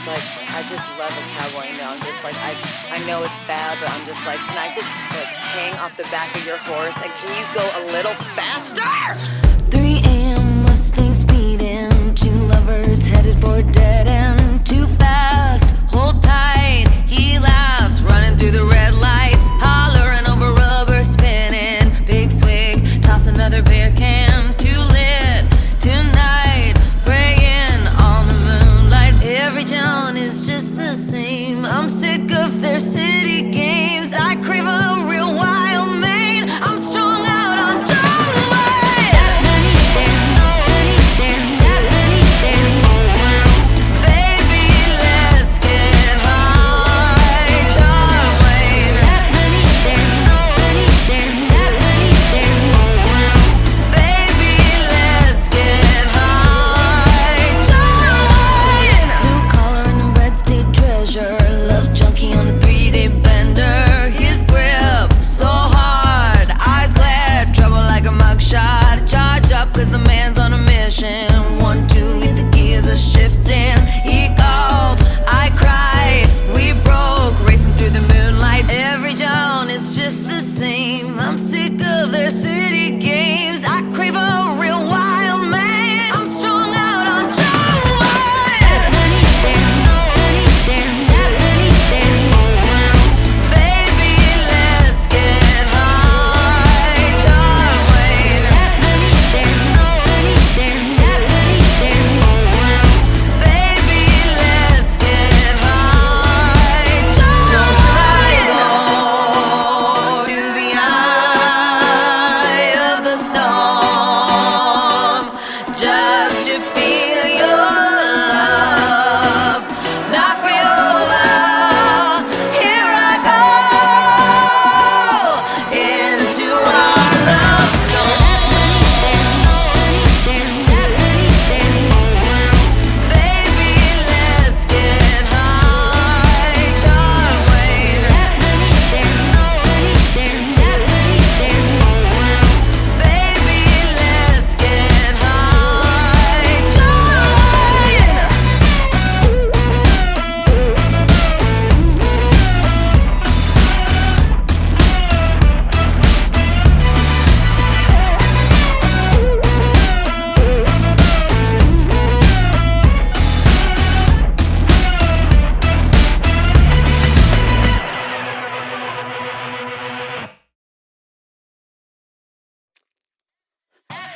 like, I just love a cowboy. I'm just like, I know it's bad, but I'm just like, can I just like hang off the back of your horse and can you go a little faster?